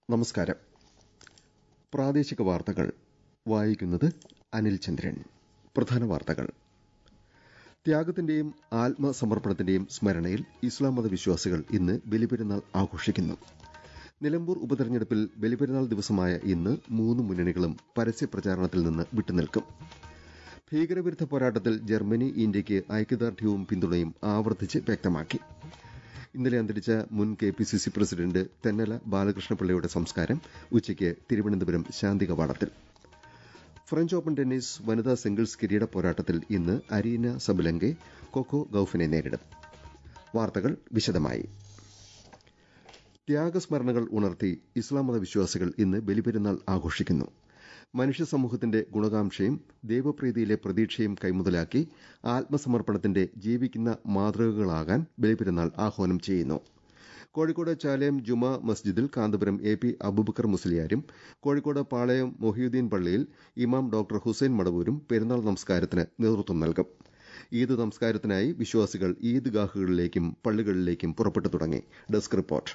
നമസ്കാരം. പ്രാദേശിക വാർത്തകൾ വായിക്കുന്നത് അനിൽ ചന്ദ്രൻ. പ്രധാന വാർത്തകൾ. ത്യാഗത്തിന്റെയും ആത്മസമർപ്പണത്തിന്റെയും സ്മരണയിൽ ഇസ്ലാം മത വിശ്വാസികൾ ഇന്ന് ബലിപെരുന്നാൾ ആഘോഷിക്കുന്നു. നിലമ്പൂർ ഉപതെരഞ്ഞെടുപ്പിൽ ബലിപെരുന്നാൾ ദിവസമായ ഇന്ന് 3 മുന്നണികളും പരസ്യപ്രചാരണത്തിൽ നിന്ന് വിട്ടുനിൽക്കും. ഭീകരവിരുദ്ധ പോരാട്ടത്തിൽ ജർമ്മനി ഇന്ത്യയ്ക്ക് ഐക്യദാർഢ്യവും പിന്തുണയും ആവർത്തിച്ച് വ്യക്തമാക്കി. ഇന്നലെ അന്തരിച്ച മുൻ KPCC പ്രസിഡന്റ് തെന്നല ബാലകൃഷ്ണപിള്ളയുടെ സംസ്കാരം ഉച്ചയ്ക്ക് തിരുവനന്തപുരം ശാന്തി കവാടത്തിൽ. ഫ്രഞ്ച് ഓപ്പൺ ടെന്നീസ് വനിതാ സിംഗിൾസ് കിരീട പോരാട്ടത്തിൽ ഇന്ന് അരീന സബലങ്കെ കൊക്കോ ഗൌഫിനെ നേരിടും. വാർത്തകൾ വിശദമായി. ത്യാഗസ്മരണകൾ ഉണർത്തി ഇസ്ലാം മത വിശ്വാസികൾ ഇന്ന് ബലിപെരുന്നാൾ ആഘോഷിക്കുന്നു. മനുഷ്യ സമൂഹത്തിന്റെ ഗുണകാംക്ഷയും ദൈവപ്രീതിയിലെ പ്രതീക്ഷയും കൈമുതലാക്കി ആത്മസമർപ്പണത്തിന്റെ ജീവിക്കുന്ന മാതൃകകളാകാൻ ബലിപെരുന്നാൾ ആഹ്വാനം ചെയ്യുന്നു. കോഴിക്കോട് ചാലയം ജുമാ മസ്ജിദിൽ കാന്തപുരം AP അബൂബക്കർ മുസ്ലിയാരും കോഴിക്കോട് പാളയം മൊഹിയുദ്ദീൻ പള്ളിയിൽ ഇമാം ഡോക്ടർ ഹുസൈൻ മടവൂരും പെരുന്നാൾ നമസ്കാരത്തിന് നേതൃത്വം നൽകും. ഈദ് നമസ്കാരത്തിനായി വിശ്വാസികൾ ഈദ്ഗാഹുകളിലേക്കും പള്ളികളിലേക്കും പുറപ്പെട്ടു തുടങ്ങി. Desk report.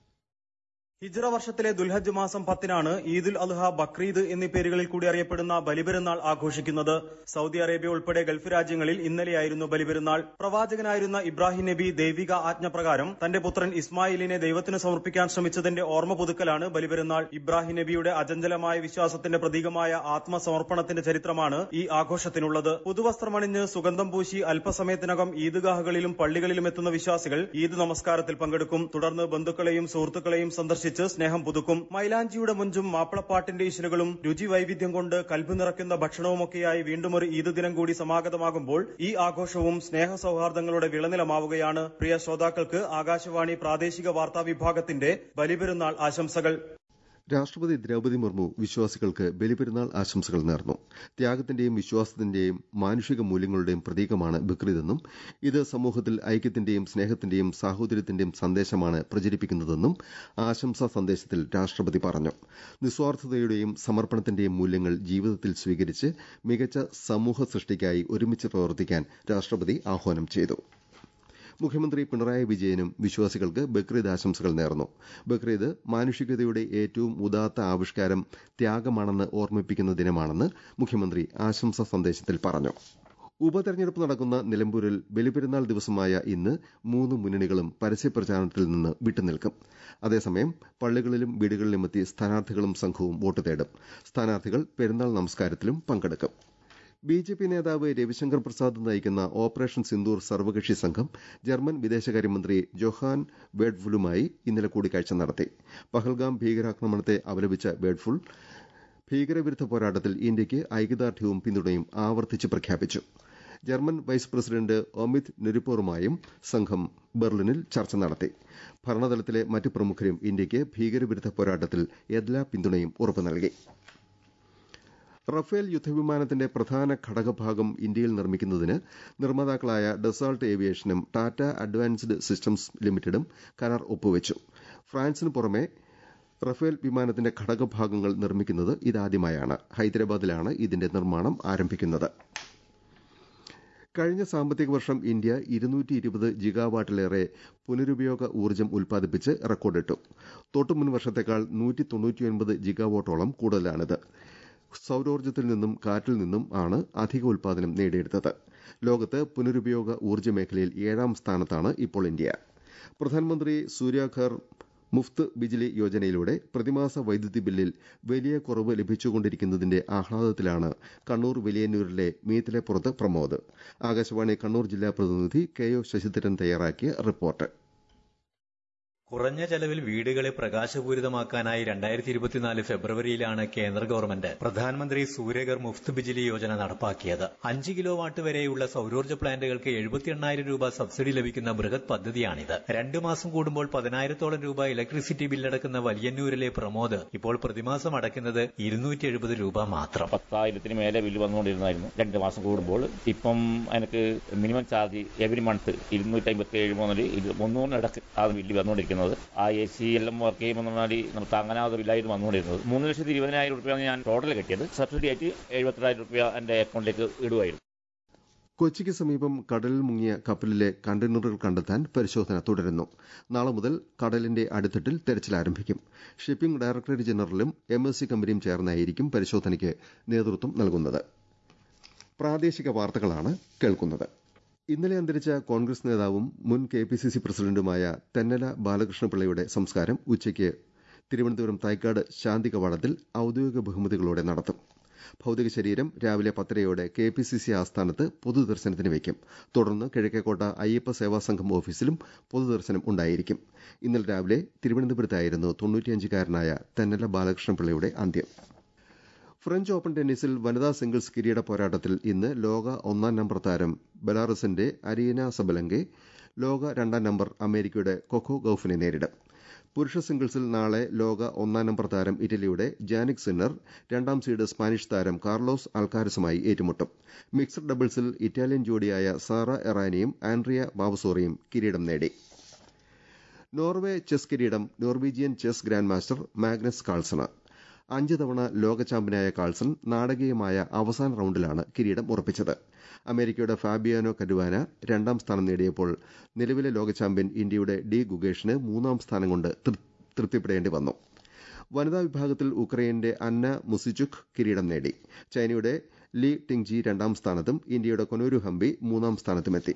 ഹിജ്റ വർഷത്തിലെ ദുൽഹജ്ജ് മാസം 10-നാണ് ഈദുൽ അദ്ഹ, ബക്രീദ് എന്നീ പേരുകളിൽ കൂടി അറിയപ്പെടുന്ന ബലിപെരുന്നാൾ ആഘോഷിക്കുന്നത്. സൗദി അറേബ്യ ഉൾപ്പെടെ ഗൾഫ് രാജ്യങ്ങളിൽ ഇന്നലെയായിരുന്നു ബലിപെരുന്നാൾ. പ്രവാചകനായിരുന്ന ഇബ്രാഹിം നബി ദൈവിക ആജ്ഞപ്രകാരം തന്റെ പുത്രൻ ഇസ്മായിലിനെ ദൈവത്തിന് സമർപ്പിക്കാൻ ശ്രമിച്ചതിന്റെ ഓർമ്മ പുതുക്കലാണ് ബലിപെരുന്നാൾ. ഇബ്രാഹിം നബിയുടെ അചഞ്ചലമായ വിശ്വാസത്തിന്റെ പ്രതീകമായ ആത്മസമർപ്പണത്തിന്റെ ചരിത്രമാണ് ഈ ആഘോഷത്തിനുള്ളത്. പുതുവസ്ത്രമണിഞ്ഞ് സുഗന്ധം പൂശി അല്പസമയത്തിനകം ഈദ്ഗാഹുകളിലും പള്ളികളിലും എത്തുന്ന വിശ്വാസികൾ ഈദ് നമസ്കാരത്തിൽ പങ്കെടുക്കും. തുടർന്ന് ബന്ധുക്കളെയും സുഹൃത്തുക്കളെയും സന്ദർശിച്ച് സ്നേഹം പുതുക്കും. മൈലാഞ്ചിയുടെ മൊഞ്ചും മാപ്പിളപ്പാട്ടിന്റെ ഇശലുകളും രുചി വൈവിധ്യം കൊണ്ട് കൽബ് നിറയ്ക്കുന്ന ഭക്ഷണവുമൊക്കെയായി വീണ്ടും ഒരു ഈദ് ദിനം കൂടി സമാഗതമാകുമ്പോൾ ഈ ആഘോഷവും സ്നേഹ സൌഹാർദ്ദങ്ങളുടെ വിളനിലമാവുകയാണ്. പ്രിയ ശ്രോതാക്കൾക്ക് ആകാശവാണി പ്രാദേശിക വാർത്താ വിഭാഗത്തിന്റെ ബലിപെരുന്നാൾ ആശംസകൾ. രാഷ്ട്രപതി ദ്രൌപദി മുർമു വിശ്വാസികൾക്ക് ബലിപെരുന്നാൾ ആശംസകൾ നേർന്നു. ത്യാഗത്തിന്റെയും വിശ്വാസത്തിന്റെയും മാനുഷിക മൂല്യങ്ങളുടെയും പ്രതീകമാണ് ബക്രീദെന്നും ഇത് സമൂഹത്തിൽ ഐക്യത്തിന്റെയും സ്നേഹത്തിന്റെയും സാഹോദര്യത്തിന്റെയും സന്ദേശമാണ് പ്രചരിപ്പിക്കുന്നതെന്നും ആശംസാ സന്ദേശത്തിൽ രാഷ്ട്രപതി പറഞ്ഞു. നിസ്വാർത്ഥതയുടെയും സമർപ്പണത്തിന്റെയും മൂല്യങ്ങൾ ജീവിതത്തിൽ സ്വീകരിച്ച് മികച്ച സമൂഹ സൃഷ്ടിക്കായി ഒരുമിച്ച് പ്രവർത്തിക്കാൻ രാഷ്ട്രപതി ആഹ്വാനം ചെയ്തു. മുഖ്യമന്ത്രി പിണറായി വിജയനും വിശ്വാസികൾക്ക് ബക്രീദ് ആശംസകൾ നേർന്നു. ബക്രീദ് മാനുഷികതയുടെ ഏറ്റവും ഉദാത്ത ആവിഷ്കാരം ത്യാഗമാണെന്ന് ഓർമ്മിപ്പിക്കുന്ന ദിനമാണെന്ന് മുഖ്യമന്ത്രി ആശംസാ സന്ദേശത്തിൽ പറഞ്ഞു. ഉപതെരഞ്ഞെടുപ്പ് നടക്കുന്ന നിലമ്പൂരിൽ ബലിപെരുന്നാൾ ദിവസമായ ഇന്ന് 3 മുന്നണികളും പരസ്യപ്രചാരണത്തിൽ നിന്ന് വിട്ടുനിൽക്കും. അതേസമയം പള്ളികളിലും വീടുകളിലുമെത്തി സ്ഥാനാർത്ഥികളും സംഘവും വോട്ട് തേടും. സ്ഥാനാർത്ഥികൾ പെരുന്നാൾ നമസ്കാരത്തിലും പങ്കെടുക്കും. BJP നേതാവ് രവിശങ്കർ പ്രസാദ് നയിക്കുന്ന ഓപ്പറേഷൻ സിന്ദൂർ സർവകക്ഷി സംഘം ജർമ്മൻ വിദേശകാര്യമന്ത്രി ജോഹാൻ വേഡ്ഫുളുമായി ഇന്നലെ കൂടിക്കാഴ്ച നടത്തി. പഹൽഗാം ഭീകരാക്രമണത്തെ അപലപിച്ച വേഡ്ഫുൾ ഭീകരവിരുദ്ധ പോരാട്ടത്തിൽ ഇന്ത്യയ്ക്ക് ഐക്യദാർഢ്യവും പിന്തുണയും ആവർത്തിച്ച് പ്രഖ്യാപിച്ചു. ജർമ്മൻ വൈസ് പ്രസിഡന്റ് ഒമിത് നെരുപ്പോറുമായും സംഘം ബെർലിനിൽ ചർച്ച നടത്തി. ഭരണതലത്തിലെ മറ്റ് പ്രമുഖരും ഇന്ത്യയ്ക്ക് ഭീകരവിരുദ്ധ പോരാട്ടത്തിൽ എല്ലാ പിന്തുണയും ഉറപ്പു നൽകി. റഫേൽ യുദ്ധവിമാനത്തിന്റെ പ്രധാന ഘടകഭാഗം ഇന്ത്യയിൽ നിർമ്മിക്കുന്നതിന് നിർമ്മാതാക്കളായ ഡസാൾട്ട് ഏവിയേഷനും ടാറ്റ അഡ്വാൻസ്ഡ് സിസ്റ്റംസ് ലിമിറ്റഡും കരാർ ഒപ്പുവച്ചു. ഫ്രാൻസിന് പുറമെ റഫേൽ വിമാനത്തിന്റെ ഘടകഭാഗങ്ങൾ നിർമ്മിക്കുന്നത് ഇതാദ്യമായാണ്. ഹൈദരാബാദിലാണ് ഇതിന്റെ നിർമ്മാണം ആരംഭിക്കുന്നത്. കഴിഞ്ഞ സാമ്പത്തിക വർഷം ഇന്ത്യ 220 ജിഗാവാട്ടിലേറെ പുനരുപയോഗ ഊർജ്ജം ഉൽപ്പാദിപ്പിച്ച് റെക്കോർഡിട്ടു. തൊട്ടുമുൻ വർഷത്തേക്കാൾ 199 ജിഗാവാട്ടോളം കൂടുതലാണിത്. സൌരോർജ്ജത്തിൽ നിന്നും കാറ്റിൽ നിന്നും ആണ് അധിക ഉൽപ്പാദനം നേടിയെടുത്തത്. ലോകത്ത് പുനരുപയോഗ ഊർജ്ജ മേഖലയിൽ 7ാം സ്ഥാനത്താണ് ഇപ്പോൾ ഇന്ത്യ. പ്രധാനമന്ത്രി സൂര്യാഘർ മുഫ്ത് ബിജ്ലി യോജനയിലൂടെ പ്രതിമാസ വൈദ്യുതി ബില്ലിൽ വലിയ കുറവ് ലഭിച്ചുകൊണ്ടിരിക്കുന്നതിന്റെ ആഹ്ലാദത്തിലാണ് കണ്ണൂർ വലിയന്നൂരിലെ മീത്തിലെപ്പുറത്ത് പ്രമോദ്. ആകാശവാണി കണ്ണൂർ ജില്ലാ പ്രതിനിധി KO ശശിധരൻ തയ്യാറാക്കിയ റിപ്പോർട്ട്. കുറഞ്ഞ ചെലവിൽ വീടുകളെ പ്രകാശപൂരിതമാക്കാനായി 2024 ഫെബ്രുവരിയിലാണ് കേന്ദ്ര ഗവൺമെന്റ് പ്രധാനമന്ത്രി സൂര്യഘർ മുഫ്ത് ബിജ്ലി യോജന നടപ്പാക്കിയത്. 5 കിലോവാട്ട് വരെയുള്ള സൌരോർജ്ജ പ്ലാന്റുകൾക്ക് 78,000 രൂപ സബ്സിഡി ലഭിക്കുന്ന ബൃഹത് പദ്ധതിയാണിത്. 2 മാസം കൂടുമ്പോൾ 10,000-ഓളം രൂപ ഇലക്ട്രിസിറ്റി ബില്ലടക്കുന്ന വലിയന്നൂരിലെ പ്രമോദ് ഇപ്പോൾ പ്രതിമാസം അടയ്ക്കുന്നത് 270 രൂപ മാത്രം. 10,000 മേലെ ബില്ല് വന്നുകൊണ്ടിരുന്നായിരുന്നു 2 മാസം കൂടുമ്പോൾ. ഇപ്പം എനിക്ക് മിനിമം ചാർജ് എവരി മന്ത് 257 മുതൽ 300 ആണ് ബില്ല് വന്നുകൊണ്ടിരിക്കുന്നത്. ആ AC എല്ലാം വർക്ക് ചെയ്യുമ്പോൾ നമുക്ക് താങ്ങാനാവാത്ത ബില്ലായിരുന്നു വന്നുകൊണ്ടിരുന്നത്. 3,20,000 രൂപയാണ് ഞാൻ ടോട്ടൽ കിട്ടിയത്. സബ്സിഡി ആയിട്ട് 72,000 രൂപ എന്റെ അക്കൗണ്ടിലേക്ക് ഇടുവായിരുന്നു. കൊച്ചിക്ക് സമീപം കടലിൽ മുങ്ങിയ കപ്പലിലെ കണ്ടെയ്നറുകൾ കണ്ടെത്താൻ പരിശോധന തുടരുന്നു. നാളെ മുതൽ കടലിന്റെ അടിത്തട്ടിൽ തെരച്ചിൽ ആരംഭിക്കും. ഷിപ്പിംഗ് ഡയറക്ടറേറ്റ് ജനറലും MSC കമ്പനിയും ചേർന്നായിരിക്കും പരിശോധനയ്ക്ക് നേതൃത്വം നൽകുന്നത്. പ്രാദേശിക വാർത്തകളാണ് കേൾക്കുന്നത്. ഇന്നലെ അന്തരിച്ച കോൺഗ്രസ് നേതാവും മുൻ KPCC പ്രസിഡന്റുമായ തെന്നല ബാലകൃഷ്ണപിള്ളയുടെ സംസ്കാരം ഉച്ചയ്ക്ക് തിരുവനന്തപുരം തൈക്കാട് ശാന്തി കവാടത്തിൽ ഔദ്യോഗിക ബഹുമതികളോടെ നടത്തും. ഭൌതിക ശരീരം രാവിലെ 10:30 KPCC ആസ്ഥാനത്ത് പൊതുദർശനത്തിന് വയ്ക്കും. തുടർന്ന് കിഴക്കേക്കോട്ട അയ്യപ്പ സേവാ സംഘം ഓഫീസിലും പൊതുദർശനം ഉണ്ടായിരിക്കും. ഇന്നലെ രാവിലെ തിരുവനന്തപുരത്തായിരുന്നു 95-കാരനായ തെന്നല ബാലകൃഷ്ണപിള്ളയുടെ അന്ത്യം. ഫ്രഞ്ച് ഓപ്പൺ ടെന്നീസിൽ വനിതാ സിംഗിൾസ് കിരീട പോരാട്ടത്തിൽ ഇന്ന് ലോക 1-ാം നമ്പർ താരം ബെലാറസിന്റെ അരീന സബലങ്കെ ലോക 2-ാം നമ്പർ അമേരിക്കയുടെ കൊക്കോ ഗൌഫിനെ നേരിടും. പുരുഷ സിംഗിൾസിൽ നാളെ ലോക 1-ാം നമ്പർ താരം ഇറ്റലിയുടെ ജാനിക് സിന്നർ 2-ാം സീഡ് സ്പാനിഷ് താരം കാർലോസ് അൽക്കാരസുമായി ഏറ്റുമുട്ടും. മിക്സഡ് ഡബിൾസിൽ ഇറ്റാലിയൻ ജോഡിയായ സാറ എറാനിയും ആൻഡ്രിയ ബാവസോറയും കിരീടം നേടി. നോർവേ ചെസ് കിരീടം Norwegian chess grand master Magnus കാൾസണ്. 5 തവണ ലോക ചാമ്പ്യനായ കാൾസൺ നാടകീയമായ അവസാന റൌണ്ടിലാണ് കിരീടം ഉറപ്പിച്ചത്. അമേരിക്കയുടെ ഫാബിയാനോ കരുവാന 2-ാം സ്ഥാനം നേടിയപ്പോൾ നിലവിലെ ലോക ചാമ്പ്യൻ ഇന്ത്യയുടെ ഡി ഗുഗേഷിന് 3-ാം സ്ഥാനം കൊണ്ട് തൃപ്തിപ്പെടേണ്ടി വന്നു. വനിതാ വിഭാഗത്തിൽ ഉക്രൈന്റെ അന്ന മുസിചുക് കിരീടം നേടി. ചൈനയുടെ ലീ ടിങ്ജി 2-ാം സ്ഥാനത്തും ഇന്ത്യയുടെ കൊനോരു ഹംപി 3-ാം സ്ഥാനത്തുമെത്തി.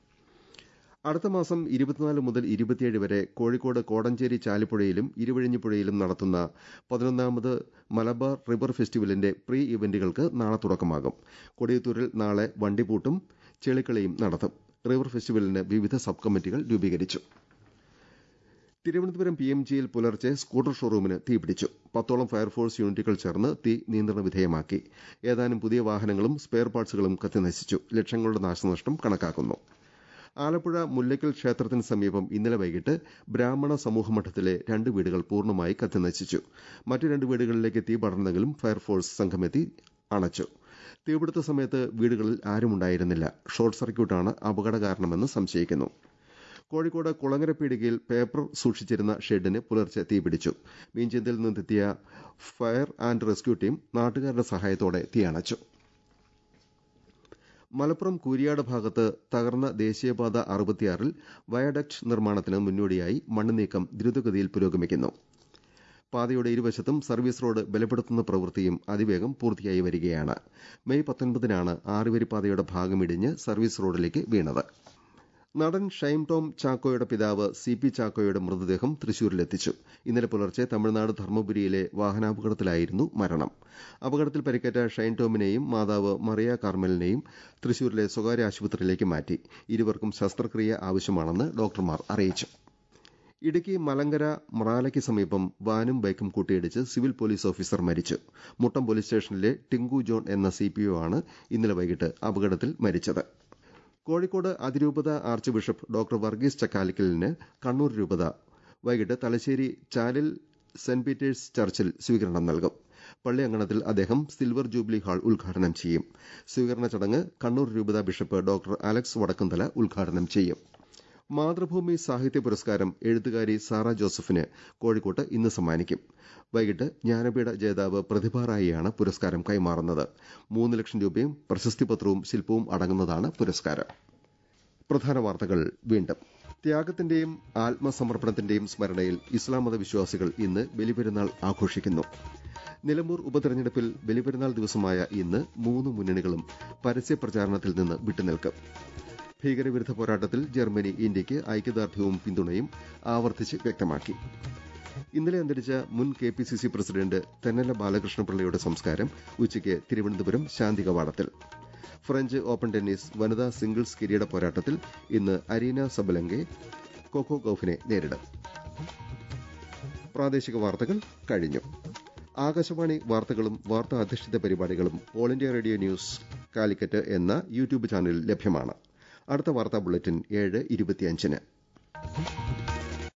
അടുത്ത മാസം 24 മുതൽ 27 വരെ കോഴിക്കോട് കോടഞ്ചേരി ചാലിപ്പുഴയിലും ഇരുവഴിഞ്ഞിപ്പുഴയിലും നടത്തുന്ന 11ാമത് മലബാർ റിവർ ഫെസ്റ്റിവലിന്റെ പ്രീ ഇവന്റുകൾക്ക് നാളെ തുടക്കമാകും. കൊടിയത്തൂരിൽ നാളെ വണ്ടിപൂട്ടും ചെളിക്കളിയും നടത്തും. റിവർ ഫെസ്റ്റിവലിന് വിവിധ സബ് കമ്മിറ്റികൾ രൂപീകരിച്ചു. തിരുവനന്തപുരം PMGയിൽ പുലർച്ചെ സ്കൂട്ടർ ഷോറൂമിന് തീപിടിച്ചു. 10ഓളം ഫയർഫോഴ്സ് യൂണിറ്റുകൾ ചേർന്ന് തീ നിയന്ത്രണ വിധേയമാക്കി. ഏതാനും പുതിയ വാഹനങ്ങളും സ്പെയർ പാർട്സുകളും കത്തിനശിച്ചു. ലക്ഷങ്ങളുടെ നാശനഷ്ടം കണക്കാക്കുന്നു. ആലപ്പുഴ മുല്ലയ്ക്കൽ ക്ഷേത്രത്തിന് സമീപം ഇന്നലെ വൈകിട്ട് ബ്രാഹ്മണ സമൂഹമഠത്തിലെ 2 വീടുകൾ പൂർണ്ണമായി കത്തിനശിച്ചു. മറ്റ് 2 വീടുകളിലേക്ക് തീ പടർന്നെങ്കിലും ഫയർഫോഴ്സ് സംഘമെത്തി അണച്ചു. തീപിടുത്ത സമയത്ത് വീടുകളിൽ ആരുമുണ്ടായിരുന്നില്ല. ഷോർട്ട് സർക്യൂട്ടാണ് അപകട കാരണമെന്ന് സംശയിക്കുന്നു. കോഴിക്കോട് കുളങ്ങര പീടികയിൽ പേപ്പർ സൂക്ഷിച്ചിരുന്ന ഷെഡിന് പുലർച്ചെ തീപിടിച്ചു. മീഞ്ചന്തയിൽ നിന്നെത്തിയ ഫയർ ആൻഡ് റെസ്ക്യൂ ടീം നാട്ടുകാരുടെ സഹായത്തോടെ തീയണച്ചു. മലപ്പുറം കൂരിയാട് ഭാഗത്ത് തകർന്ന ദേശീയപാത 66-ൽ വയഡക്ട് നിർമ്മാണത്തിന് മുന്നോടിയായി മണ്ണ് നീക്കം ദ്രുതഗതിയിൽ പുരോഗമിക്കുന്നു. പാതയുടെ ഇരുവശത്തും സർവീസ് റോഡ് ബലപ്പെടുത്തുന്ന പ്രവൃത്തിയും അതിവേഗം പൂർത്തിയായി വരികയാണ്. മെയ് 19-നാണ് 6-വരിപ്പാതയുടെ ഭാഗമിടിഞ്ഞ് സർവീസ് റോഡിലേക്ക് വീണത്. നടൻ ഷൈം ടോം ചാക്കോയുടെ പിതാവ് CP ചാക്കോയുടെ മൃതദേഹം തൃശൂരിലെത്തിച്ചു. ഇന്നലെ പുലർച്ചെ തമിഴ്നാട് ധർമ്മപുരിയിലെ വാഹനാപകടത്തിലായിരുന്നു മരണം. അപകടത്തിൽ പരിക്കേറ്റ ഷൈൻ ടോമിനെയും മാതാവ് മറിയ കാർമലിനെയും തൃശൂരിലെ സ്വകാര്യ ആശുപത്രിയിലേക്ക് മാറ്റി. ഇരുവർക്കും ശസ്ത്രക്രിയ ആവശ്യമാണെന്ന് ഡോക്ടർമാർ അറിയിച്ചു. ഇടുക്കി മലങ്കര മറാലയ്ക്ക് സമീപം വാനും ബൈക്കും കൂട്ടിയിടിച്ച് സിവിൽ പോലീസ് ഓഫീസർ മരിച്ചു. മുട്ടം പോലീസ് സ്റ്റേഷനിലെ ടിങ്കു ജോൺ എന്ന CPO ആണ് ഇന്നലെ വൈകിട്ട് അപകടത്തിൽ മരിച്ചത്. കോഴിക്കോട് അതിരൂപത ആർച്ച് ബിഷപ്പ് ഡോക്ടർ വർഗീസ് ചക്കാലിക്കലിന് കണ്ണൂർ രൂപത വൈകിട്ട് തലശ്ശേരി ചാലിൽ സെന്റ് പീറ്റേഴ്സ് ചർച്ചിൽ സ്വീകരണം നൽകും. പള്ളി അങ്കണത്തിൽ അദ്ദേഹം സിൽവർ ജൂബിലി ഹാൾ ഉദ്ഘാടനം ചെയ്യും. സ്വീകരണ ചടങ്ങ് കണ്ണൂർ രൂപത ബിഷപ്പ് ഡോക്ടർ അലക്സ് വടക്കുംതല ഉദ്ഘാടനം ചെയ്യും. മാതൃഭൂമി സാഹിത്യ പുരസ്കാരം എഴുത്തുകാരി സാറ ജോസഫിന് കോഴിക്കോട്ട് ഇന്ന് സമ്മാനിക്കും. വൈകിട്ട് ജ്ഞാനപീഠ ജേതാവ് പ്രതിഭ റായിയാണ് പുരസ്കാരം കൈമാറുന്നത്. 3 ലക്ഷം രൂപയും പ്രശസ്തിപത്രവും ശില്പവും അടങ്ങുന്നതാണ് പുരസ്കാരം. പ്രധാന വാർത്തകൾ വീണ്ടും. ത്യാഗത്തിന്റെയും ആത്മസമർപ്പണത്തിന്റെയും സ്മരണയിൽ ഇസ്ലാം മത വിശ്വാസികൾ ഇന്ന് ബലിപെരുന്നാൾ ആഘോഷിക്കുന്നു. നിലമ്പൂർ ഉപതെരഞ്ഞെടുപ്പിൽ ബലിപെരുന്നാൾ ദിവസമായ ഇന്ന് 3 മുന്നണികളും പരസ്യ പ്രചാരണത്തിൽ നിന്ന് വിട്ടുനിൽക്കും. ഭീകരവിരുദ്ധ പോരാട്ടത്തിൽ ജർമ്മനി ഇന്ത്യയ്ക്ക് ഐക്യദാർഢ്യവും പിന്തുണയും ആവർത്തിച്ച് വ്യക്തമാക്കി. ഇന്നലെ അന്തരിച്ച മുൻ KPCC പ്രസിഡന്റ് തെന്നല ബാലകൃഷ്ണപിള്ളയുടെ സംസ്കാരം ഉച്ചയ്ക്ക് തിരുവനന്തപുരം ശാന്തി കവാടത്തിൽ. ഫ്രഞ്ച് ഓപ്പൺ ടെന്നീസ് വനിതാ സിംഗിൾസ് കിരീട പോരാട്ടത്തിൽ ഇന്ന് അരീന സബലങ്കെ കൊക്കോ ഗൌഫിനെ നേരിടും. പ്രാദേശിക വാർത്തകൾ കഴിഞ്ഞു. ആകാശവാണി വാർത്തകളും വാർത്താ അധിഷ്ഠിത പരിപാടികളും All India Radio News Calicut എന്ന യൂട്യൂബ് ചാനലിൽ ലഭ്യമാണ്. അടുത്ത വാർത്താ ബുള്ളറ്റിൻ 7:25-ന്.